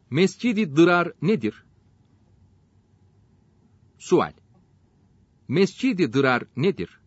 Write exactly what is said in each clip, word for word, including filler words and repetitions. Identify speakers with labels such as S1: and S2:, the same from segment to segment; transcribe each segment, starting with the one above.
S1: Mescid-i Dırar nedir? Sual. Mescid-i Dırar nedir?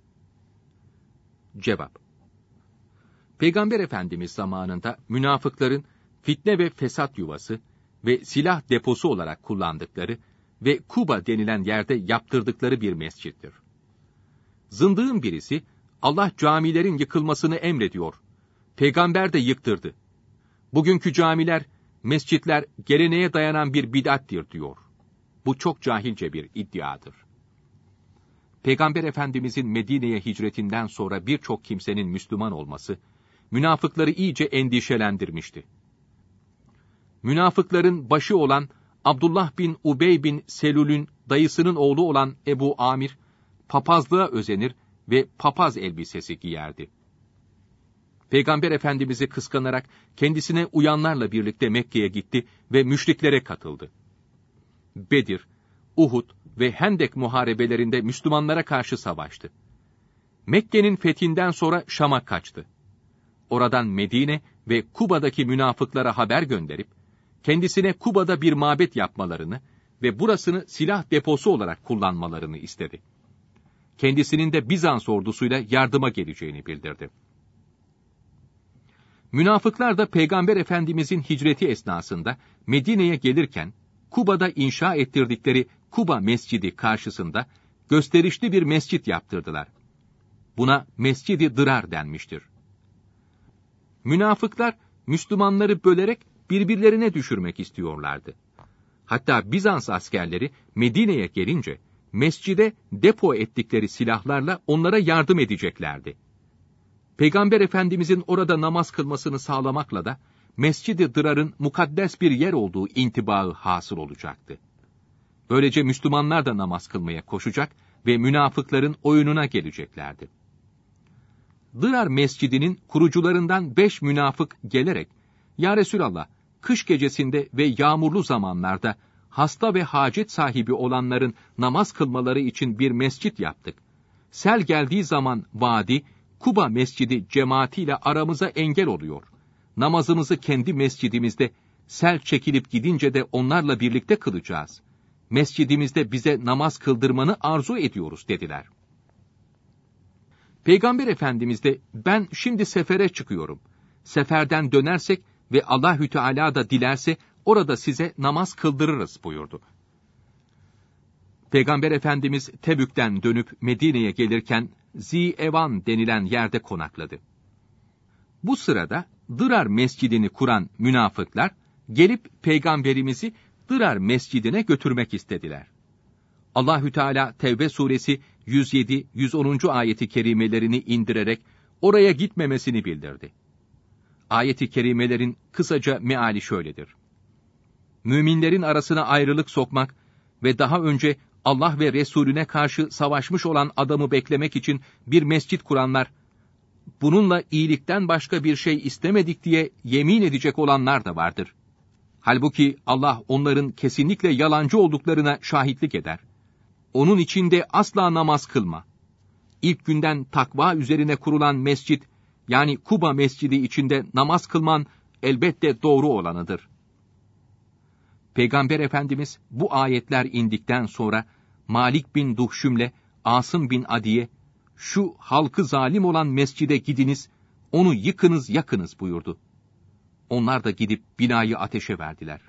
S1: Cevap. Peygamber Efendimiz zamanında münafıkların fitne ve fesat yuvası ve silah deposu olarak kullandıkları ve Kuba denilen yerde yaptırdıkları bir mescittir. Zındığın birisi, Allah camilerin yıkılmasını emrediyor. Peygamber de yıktırdı. Bugünkü camiler, mescitler geleneğe dayanan bir bid'attir diyor. Bu çok cahilce bir iddiadır. Peygamber Efendimizin Medine'ye hicretinden sonra birçok kimsenin Müslüman olması, münafıkları iyice endişelendirmişti. Münafıkların başı olan Abdullah bin Ubey bin Selül'ün dayısının oğlu olan Ebu Amir, papazlığa özenir ve papaz elbisesi giyerdi. Peygamber Efendimiz'i kıskanarak kendisine uyanlarla birlikte Mekke'ye gitti ve müşriklere katıldı. Bedir, Uhud ve Hendek muharebelerinde Müslümanlara karşı savaştı. Mekke'nin fethinden sonra Şam'a kaçtı. Oradan Medine ve Kuba'daki münafıklara haber gönderip, kendisine Kuba'da bir mabet yapmalarını ve burasını silah deposu olarak kullanmalarını istedi. Kendisinin de Bizans ordusuyla yardıma geleceğini bildirdi. Münafıklar da Peygamber Efendimizin hicreti esnasında Medine'ye gelirken, Kuba'da inşa ettirdikleri Kuba Mescidi karşısında gösterişli bir mescit yaptırdılar. Buna Mescid-i Dırar denmiştir. Münafıklar, Müslümanları bölerek birbirlerine düşürmek istiyorlardı. Hatta Bizans askerleri Medine'ye gelince, mescide depo ettikleri silahlarla onlara yardım edeceklerdi. Peygamber Efendimizin orada namaz kılmasını sağlamakla da, Mescid-i Dırar'ın mukaddes bir yer olduğu intibaı hasıl olacaktı. Böylece Müslümanlar da namaz kılmaya koşacak ve münafıkların oyununa geleceklerdi. Dırar Mescidi'nin kurucularından beş münafık gelerek, "Ya Resulallah, kış gecesinde ve yağmurlu zamanlarda hasta ve hacet sahibi olanların namaz kılmaları için bir mescit yaptık. Sel geldiği zaman vadi, Kuba Mescidi cemaatiyle aramıza engel oluyor. Namazımızı kendi mescidimizde, sel çekilip gidince de onlarla birlikte kılacağız. Mescidimizde bize namaz kıldırmanı arzu ediyoruz" dediler. Peygamber Efendimiz de, "Ben şimdi sefere çıkıyorum. Seferden dönersek ve Allahü Teala da dilerse orada size namaz kıldırırız" buyurdu. Peygamber Efendimiz Tebük'ten dönüp Medine'ye gelirken Zi-Evan denilen yerde konakladı. Bu sırada Dırar Mescidini kuran münafıklar gelip Peygamberimizi Dırar Mescidine götürmek istediler. Allahü Teala Tevbe suresi yüz yedi yüz onuncu ayeti kerimelerini indirerek oraya gitmemesini bildirdi. Ayeti kerimelerin kısaca meali şöyledir: Müminlerin arasına ayrılık sokmak ve daha önce Allah ve Resulüne karşı savaşmış olan adamı beklemek için bir mescit kuranlar, bununla iyilikten başka bir şey istemedik diye yemin edecek olanlar da vardır. Halbuki Allah onların kesinlikle yalancı olduklarına şahitlik eder. Onun içinde asla namaz kılma. İlk günden takva üzerine kurulan mescit, yani Kuba Mescidi içinde namaz kılman elbette doğru olanıdır. Peygamber Efendimiz bu ayetler indikten sonra Malik bin Duhşüm'le Asım bin Adi'ye, "Şu halkı zalim olan mescide gidiniz, onu yıkınız yakınız" buyurdu. Onlar da gidip binayı ateşe verdiler.